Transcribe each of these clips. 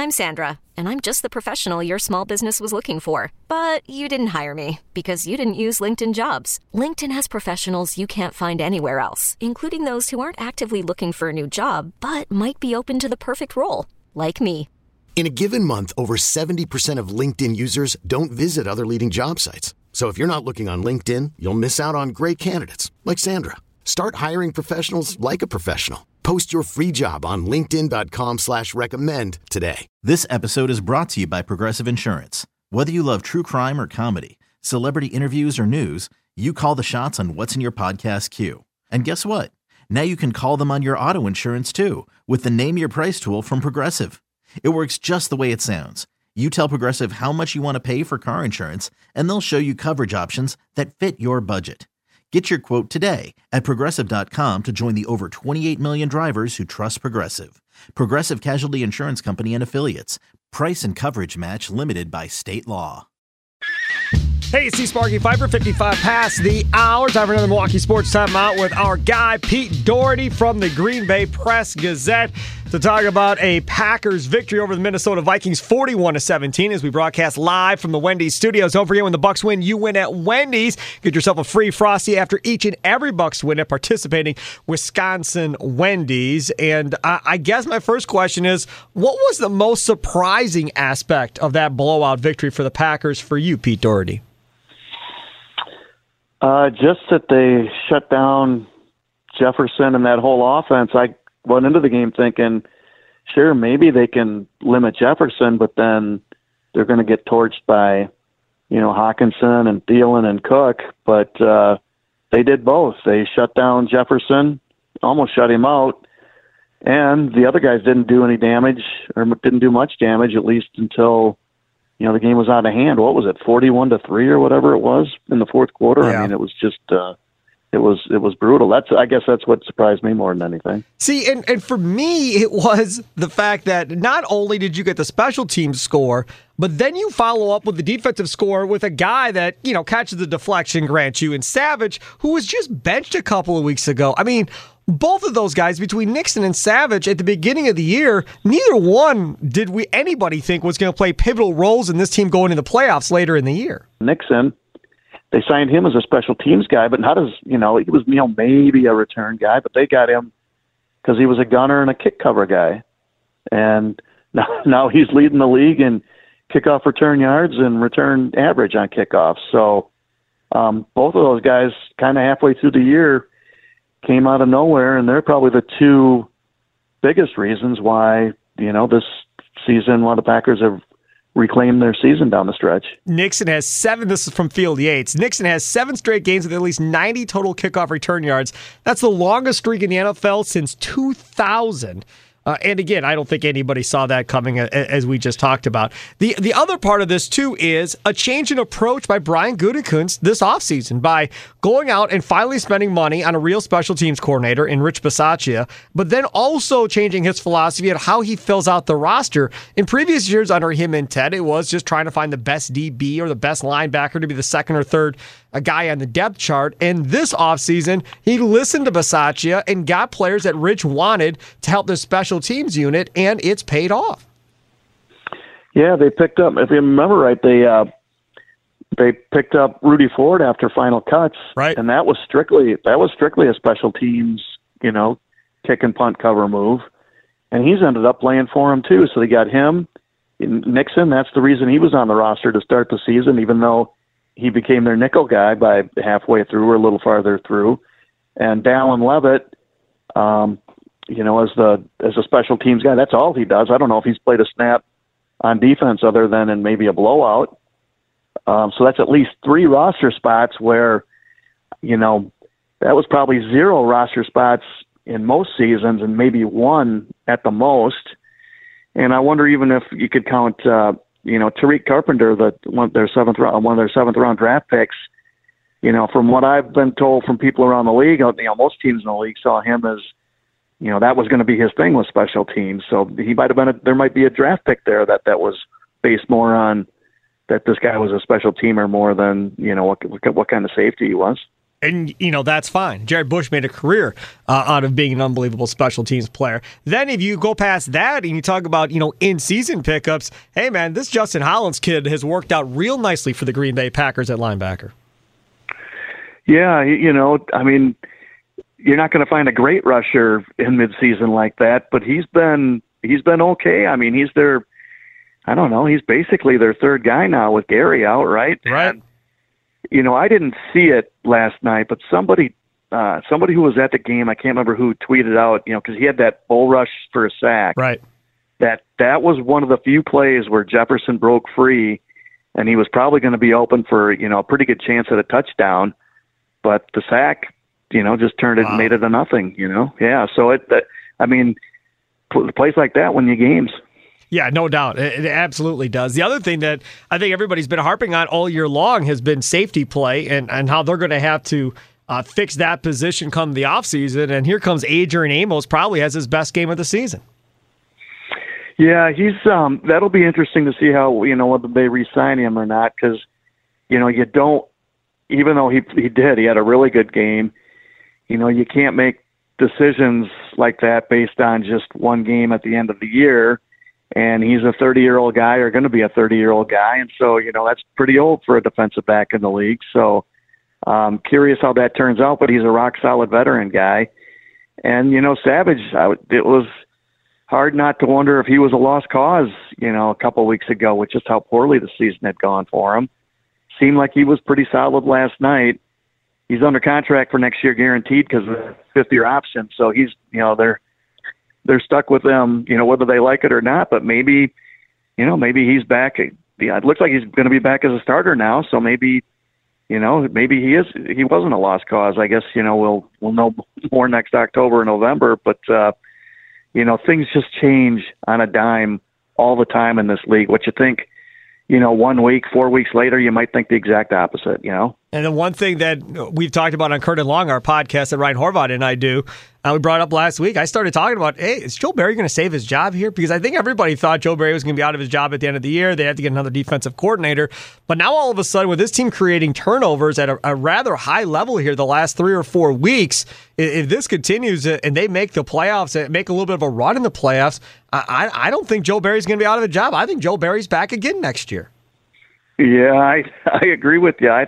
I'm Sandra, and I'm just the professional your small business was looking for. But you didn't hire me because you didn't use LinkedIn Jobs. LinkedIn has professionals you can't find anywhere else, including those who aren't actively looking for a new job, but might be open to the perfect role, like me. In a given month, over 70% of LinkedIn users don't visit other leading job sites. So if you're not looking on LinkedIn, you'll miss out on great candidates like Sandra. Start hiring professionals like a professional. Post your free job on linkedin.com/recommend today. This episode is brought to you by Progressive Insurance. Whether you love true crime or comedy, celebrity interviews or news, you call the shots on what's in your podcast queue. And guess what? Now you can call them on your auto insurance too with the Name Your Price tool from Progressive. It works just the way it sounds. You tell Progressive how much you want to pay for car insurance, and they'll show you coverage options that fit your budget. Get your quote today at Progressive.com to join the over 28 million drivers who trust Progressive. Progressive Casualty Insurance Company and Affiliates. Price and coverage match limited by state law. Hey, it's Sparky Fifer, 55 past the hour. Time for another Milwaukee Sports Timeout with our guy, Pete Doherty from the Green Bay Press-Gazette to talk about a Packers victory over the Minnesota Vikings, 41-17, as we broadcast live from the Wendy's studios. Don't forget, when the Bucs win, you win at Wendy's. Get yourself a free Frosty after each and every Bucs win at participating Wisconsin Wendy's. And I guess my first question is, what was the most surprising aspect of that blowout victory for the Packers for you, Pete Doherty? Just that they shut down Jefferson and that whole offense. I went into the game thinking, sure, maybe they can limit Jefferson, but then they're going to get torched by, Hawkinson and Thielen and Cook. But they did both. They shut down Jefferson, almost shut him out, and the other guys didn't do any damage or didn't do much damage, at least until the game was out of hand. What was it, 41-3 or whatever it was in the fourth quarter? Yeah. I mean, it was just it was brutal. I guess that's what surprised me more than anything. See, and for me, it was the fact that not only did you get the special teams score, but then you follow up with the defensive score with a guy that, catches the deflection, grant you, and Savage, who was just benched a couple of weeks ago. I mean, both of those guys, between Nixon and Savage at the beginning of the year, neither one did anybody think was going to play pivotal roles in this team going into the playoffs later in the year. Nixon, they signed him as a special teams guy, but not as, he was, maybe a return guy, but they got him because he was a gunner and a kick cover guy. And now he's leading the league in kickoff return yards and return average on kickoffs. So both of those guys kind of halfway through the year came out of nowhere, and they're probably the two biggest reasons why, this season, why the Packers have reclaimed their season down the stretch. Nixon has 7, this is from Field Yates, Nixon has 7 straight games with at least 90 total kickoff return yards. That's the longest streak in the NFL since 2000. And again, I don't think anybody saw that coming, as we just talked about. The other part of this, too, is a change in approach by Brian Gutekunst this offseason by going out and finally spending money on a real special teams coordinator in Rich Bisaccia, but then also changing his philosophy of how he fills out the roster. In previous years under him and Ted, it was just trying to find the best DB or the best linebacker to be the second or third a guy on the depth chart. And this offseason, he listened to Bisaccia and got players that Rich wanted to help the special teams unit, and it's paid off. Yeah, they picked up, if you remember right, they picked up Rudy Ford after final cuts, right? And that was strictly a special teams, kick and punt cover move, and he's ended up playing for him too. So they got him, Nixon. That's the reason he was on the roster to start the season, even though he became their nickel guy by halfway through or a little farther through. And Dallin Leavitt, as a special teams guy, that's all he does. I don't know if he's played a snap on defense other than in maybe a blowout. So that's at least 3 roster spots where, that was probably 0 roster spots in most seasons and maybe 1 at the most. And I wonder even if you could count, Tariq Carpenter, one of their 7th round draft picks. From what I've been told from people around the league, most teams in the league saw him as, that was going to be his thing with special teams. So he might have been there might be a draft pick there that was based more on that this guy was a special teamer more than what kind of safety he was. And, that's fine. Jared Bush made a career out of being an unbelievable special teams player. Then if you go past that and you talk about, in-season pickups, hey, man, this Justin Hollins kid has worked out real nicely for the Green Bay Packers at linebacker. Yeah, you're not going to find a great rusher in midseason like that, but he's been okay. He's he's basically their third guy now with Gary out, right? Right. And, I didn't see it last night, but somebody who was at the game, I can't remember who, tweeted out, because he had that bull rush for a sack. Right. That was one of the few plays where Jefferson broke free, and he was probably going to be open for, a pretty good chance at a touchdown. But the sack, just turned it and made it a nothing, Yeah, so plays like that win you games. Yeah, no doubt. It absolutely does. The other thing that I think everybody's been harping on all year long has been safety play and how they're going to have to fix that position come the offseason. And here comes Adrian Amos, probably has his best game of the season. Yeah, he's that'll be interesting to see how, whether they re-sign him or not, because, you don't, even though he had a really good game, you can't make decisions like that based on just one game at the end of the year. And he's a 30-year-old guy, or going to be a 30-year-old guy. And so, that's pretty old for a defensive back in the league. So curious how that turns out, but he's a rock-solid veteran guy. And, Savage, it was hard not to wonder if he was a lost cause, a couple of weeks ago with just how poorly the season had gone for him. Seemed like he was pretty solid last night. He's under contract for next year guaranteed because of the fifth-year option. So he's, they're stuck with them, whether they like it or not. But maybe he's back. Yeah, it looks like he's going to be back as a starter now. So maybe he wasn't a lost cause. I guess, we'll know more next October or November. But, things just change on a dime all the time in this league. What you think, 1 week, 4 weeks later, you might think the exact opposite, And the one thing that we've talked about on Curtin Long, our podcast that Ryan Horvath and I do, we brought up last week, I started talking about, hey, is Joe Barry going to save his job here? Because I think everybody thought Joe Barry was going to be out of his job at the end of the year. They had to get another defensive coordinator. But now all of a sudden, with this team creating turnovers at a rather high level here the last 3 or 4 weeks, if this continues and they make the playoffs, make a little bit of a run in the playoffs, I don't think Joe Barry's going to be out of a job. I think Joe Barry's back again next year. Yeah, I agree with you.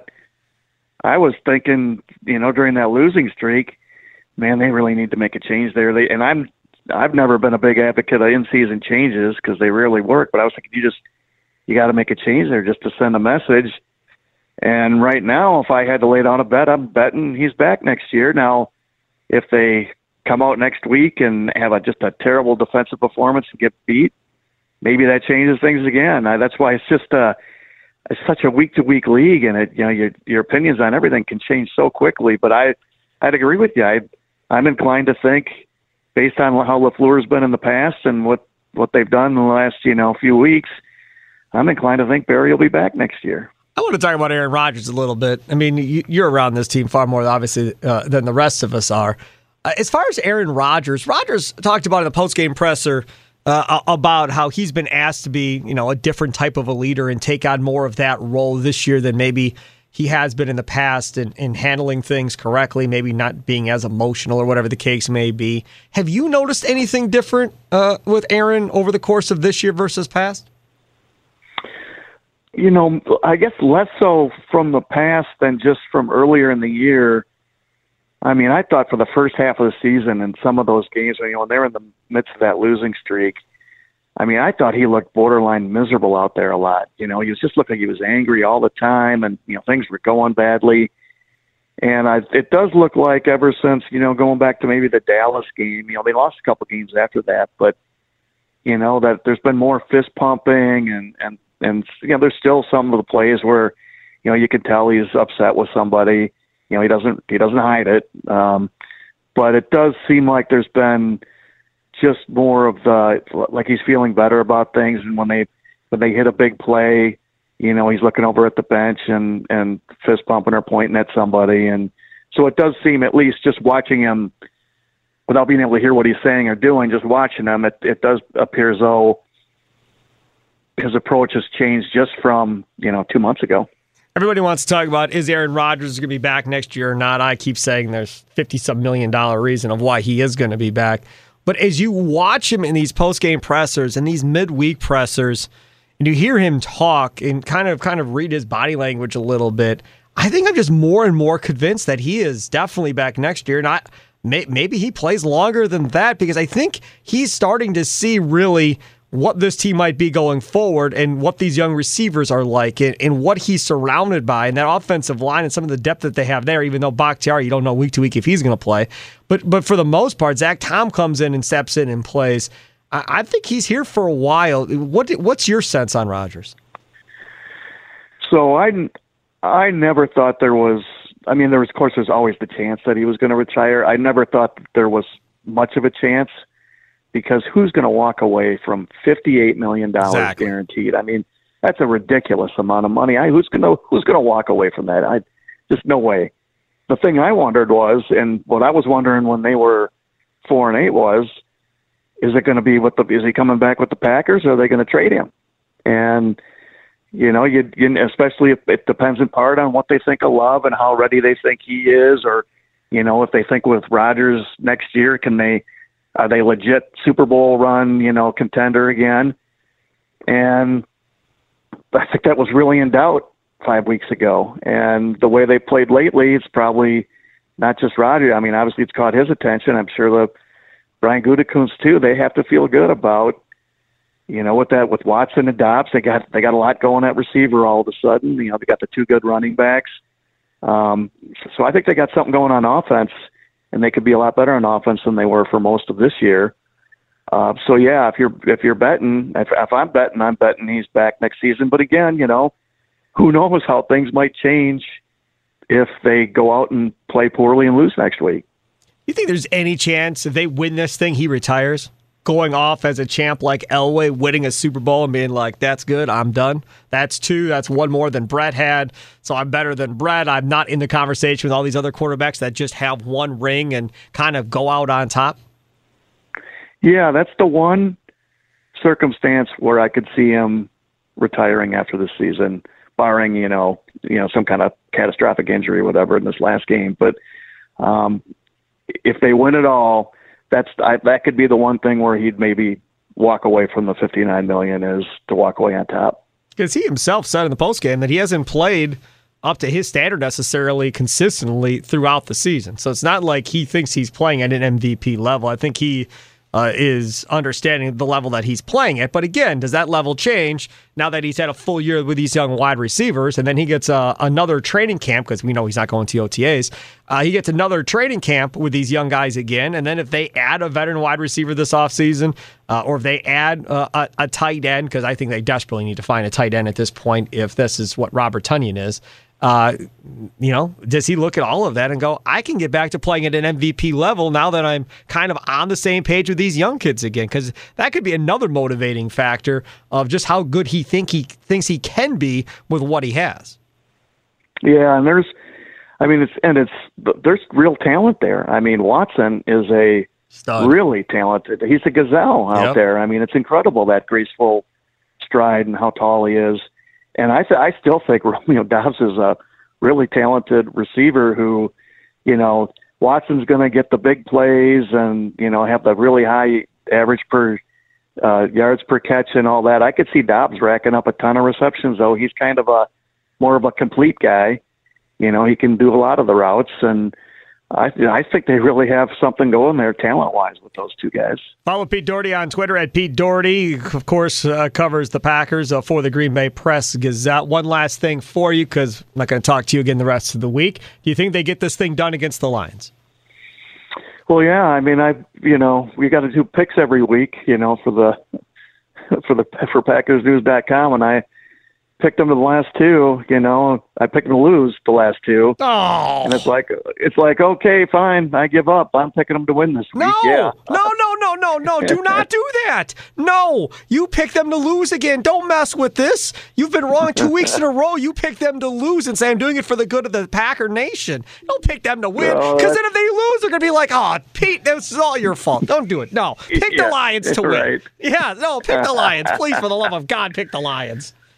I was thinking, during that losing streak, man, they really need to make a change there. I've never been a big advocate of in-season changes because they rarely work. But I was thinking, you got to make a change there just to send a message. And right now, if I had to lay down a bet, I'm betting he's back next year. Now, if they come out next week and have just a terrible defensive performance and get beat, maybe that changes things again. That's why it's just it's such a week-to-week league, and your opinions on everything can change so quickly. But I'd agree with you. I'm inclined to think, based on how LaFleur's been in the past and what they've done in the last few weeks, I'm inclined to think Barry will be back next year. I want to talk about Aaron Rodgers a little bit. I mean, you're around this team far more, obviously, than the rest of us are. As far as Aaron Rodgers talked about in the postgame presser about how he's been asked to be, a different type of a leader and take on more of that role this year than maybe he has been in the past in handling things correctly, maybe not being as emotional or whatever the case may be. Have you noticed anything different with Aaron over the course of this year versus past? I guess less so from the past than just from earlier in the year. I mean, I thought for the first half of the season and some of those games, when they're in the midst of that losing streak, I thought he looked borderline miserable out there a lot. He was just looking like he was angry all the time, and things were going badly. And it does look like ever since going back to maybe the Dallas game, they lost a couple games after that, but that there's been more fist pumping and there's still some of the plays where you can tell he's upset with somebody. He doesn't hide it, but it does seem like there's been just more of like he's feeling better about things, and when they hit a big play, he's looking over at the bench and fist pumping or pointing at somebody, and so it does seem, at least just watching him without being able to hear what he's saying or doing, just watching him, it does appear as though his approach has changed just from 2 months ago. Everybody wants to talk about, is Aaron Rodgers going to be back next year or not? I keep saying there's $50-some million reason of why he is going to be back. But as you watch him in these post-game pressers and these midweek pressers, and you hear him talk and kind of read his body language a little bit, I think I'm just more and more convinced that he is definitely back next year. Not maybe he plays longer than that, because I think he's starting to see really what this team might be going forward and what these young receivers are like and what he's surrounded by and that offensive line and some of the depth that they have there, even though Bakhtiari, you don't know week to week if he's going to play. But for the most part, Zach Tom comes in and steps in and plays. I think he's here for a while. What's your sense on Rodgers? So I never thought there was, of course, there's always the chance that he was going to retire. I never thought that there was much of a chance, because who's going to walk away from $58 million guaranteed? That's a ridiculous amount of money. Who's going to walk away from that? Just no way. The thing I wondered was, and what I was wondering when they were 4-8 was, is it going to be is he coming back with the Packers, or are they going to trade him? And you especially if it depends in part on what they think of Love and how ready they think he is, or if they think with Rodgers next year, are they legit Super Bowl run, contender again? And I think that was really in doubt 5 weeks ago. And the way they played lately, it's probably not just Rodgers. Obviously it's caught his attention. I'm sure the Brian Gutekunst too. They have to feel good about, with Watson and Dobbs. They got a lot going at receiver all of a sudden. They got the two good running backs. So I think they got something going on offense, and they could be a lot better on offense than they were for most of this year. So yeah, if you're betting, if I'm betting he's back next season. But again, who knows how things might change if they go out and play poorly and lose next week. You think there's any chance if they win this thing, he retires? Going off as a champ like Elway, winning a Super Bowl and being like, that's good, I'm done. That's one more than Brett had, so I'm better than Brett. I'm not in the conversation with all these other quarterbacks that just have one ring and kind of go out on top. Yeah, that's the one circumstance where I could see him retiring after the season, barring, some kind of catastrophic injury or whatever in this last game. But if they win it all, that could be the one thing where he'd maybe walk away from the $59 million, is to walk away on top. Because he himself said in the postgame that he hasn't played up to his standard necessarily consistently throughout the season. So it's not like he thinks he's playing at an MVP level. I think he is understanding the level that he's playing at. But again, does that level change now that he's had a full year with these young wide receivers, and then he gets another training camp, because we know he's not going to OTAs. He gets another training camp with these young guys again, and then if they add a veteran wide receiver this offseason, or if they add a tight end, because I think they desperately need to find a tight end at this point if this is what Robert Tonyan is, does he look at all of that and go, I can get back to playing at an MVP level now that I'm kind of on the same page with these young kids again? Because that could be another motivating factor of just how good he thinks he can be with what he has. Yeah, and there's real talent there. Watson is a stud. Really talented. He's a gazelle out there. It's incredible, that graceful stride and how tall he is. And I still think Romeo Doubs is a really talented receiver who, Watson's going to get the big plays and, have the really high average per yards per catch and all that. I could see Doubs racking up a ton of receptions, though. He's kind of more of a complete guy. He can do a lot of the routes, and I think they really have something going there talent-wise with those two guys. Follow Pete Doherty on Twitter at Pete Doherty. Of course, covers the Packers for the Green Bay Press-Gazette. One last thing for you, because I'm not going to talk to you again the rest of the week. Do you think they get this thing done against the Lions? Well, yeah. We got to do picks every week, for PackersNews.com, and I picked them to the last two. I picked them to lose the last two. Oh, and it's like okay, fine, I give up. I'm picking them to win this week. No, yeah. no! Do not do that. No, you pick them to lose again. Don't mess with this. You've been wrong 2 weeks in a row. You pick them to lose and say I'm doing it for the good of the Packer Nation. Don't pick them to win, because then if they lose, they're gonna be like, "Oh, Pete, this is all your fault." Don't do it. No, pick the Lions to win. Right. Yeah, no, pick the Lions, please, for the love of God, pick the Lions.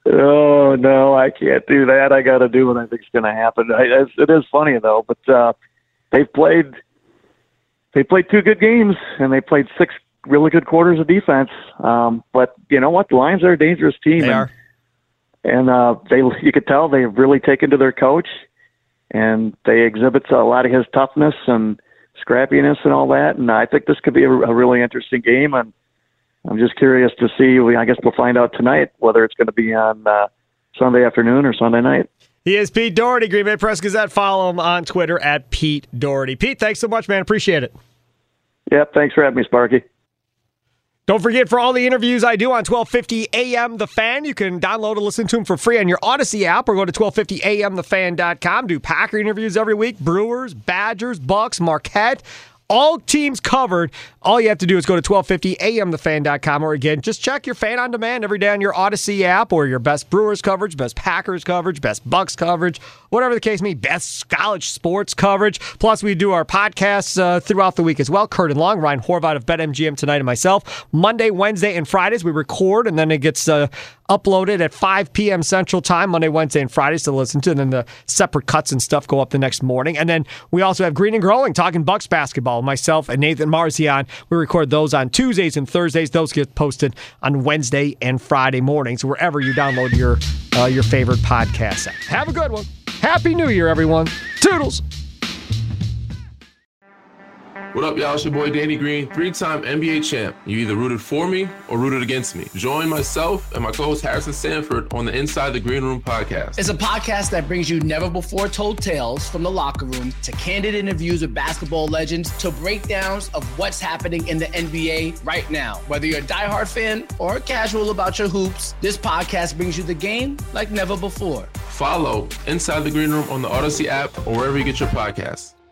Oh, no, I can't do that. I got to do what I think's going to happen. It is funny, though, but they played 2 good games, and they played 6 really good quarters of defense. But you know what? The Lions are a dangerous team. They are. And you could tell they've really taken to their coach, and they exhibit a lot of his toughness and scrappiness and all that. And I think this could be a really interesting game. And I'm just curious to see. I guess we'll find out tonight whether it's going to be on Sunday afternoon or Sunday night. He is Pete Doherty, Green Bay Press Gazette. Follow him on Twitter at Pete Doherty. Pete, thanks so much, man. Appreciate it. Yep, thanks for having me, Sparky. Don't forget, for all the interviews I do on 1250 AM The Fan, you can download and listen to them for free on your Odyssey app or go to 1250amthefan.com. Do Packer interviews every week, Brewers, Badgers, Bucks, Marquette. All teams covered. All you have to do is go to 1250amthefan.com, or again, just check your Fan on Demand every day on your Odyssey app, or your best Brewers coverage, best Packers coverage, best Bucks coverage, whatever the case may be, best college sports coverage. Plus, we do our podcasts throughout the week as well. Curtin Long, Ryan Horvath of BetMGM tonight, and myself. Monday, Wednesday, and Fridays we record, and then it gets uploaded at 5 p.m. Central Time, Monday, Wednesday, and Fridays to listen to, and then the separate cuts and stuff go up the next morning. And then we also have Green and Growing, talking Bucks basketball. Myself and Nathan Marzian, we record those on Tuesdays and Thursdays. Those get posted on Wednesday and Friday mornings, wherever you download your favorite podcast app. Have a good one. Happy New Year, everyone. Toodles. What up, y'all? It's your boy Danny Green, 3-time NBA champ. You either rooted for me or rooted against me. Join myself and my co-host Harrison Sanford on the Inside the Green Room podcast. It's a podcast that brings you never-before-told tales from the locker room to candid interviews with basketball legends to breakdowns of what's happening in the NBA right now. Whether you're a diehard fan or casual about your hoops, this podcast brings you the game like never before. Follow Inside the Green Room on the Odyssey app or wherever you get your podcasts.